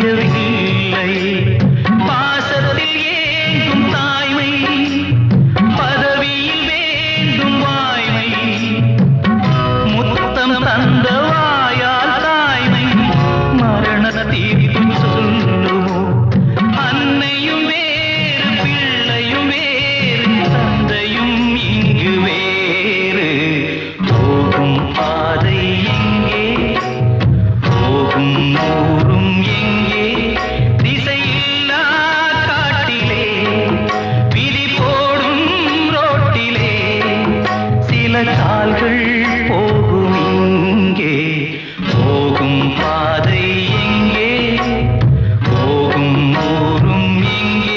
புரியவில்லை. பாசத்தில் ஏங்கும் தாய்மை, பதவியில் வேண்டும் வாய்மை, முத்தம் தந்த வாயால் தாய்மை மரண தீர்ப்பு சொல்லுமோ? அன்னையும் வேறு பிள்ளையும் வேறு தந்தையும் இங்கு வேறு. போகும் பாதை எங்கே, போகும் ஊரும் எங்கே? திசையில்லா காட்டிலே, விதி போடும் ரோட்டிலே சில கால்கள் போகும் இங்கே. போகும் பாதை எங்கே, போகும் ஊரும் எங்கே?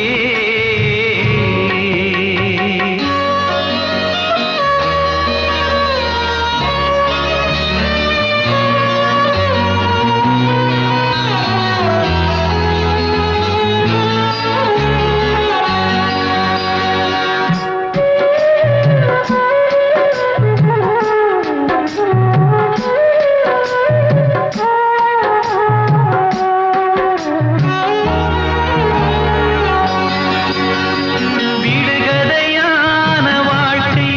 விடுகதையான வாழ்க்கை,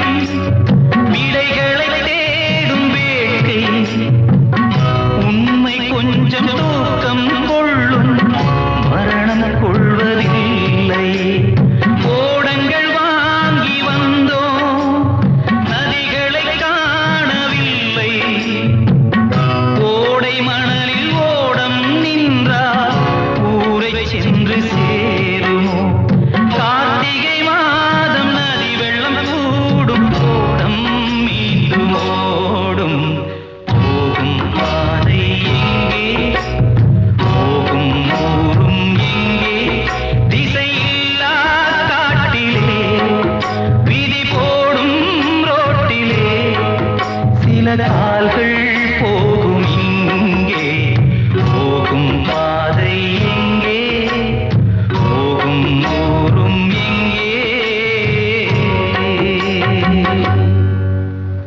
விடைகளை தேடும் வேட்கை, உண்மை கொஞ்சம்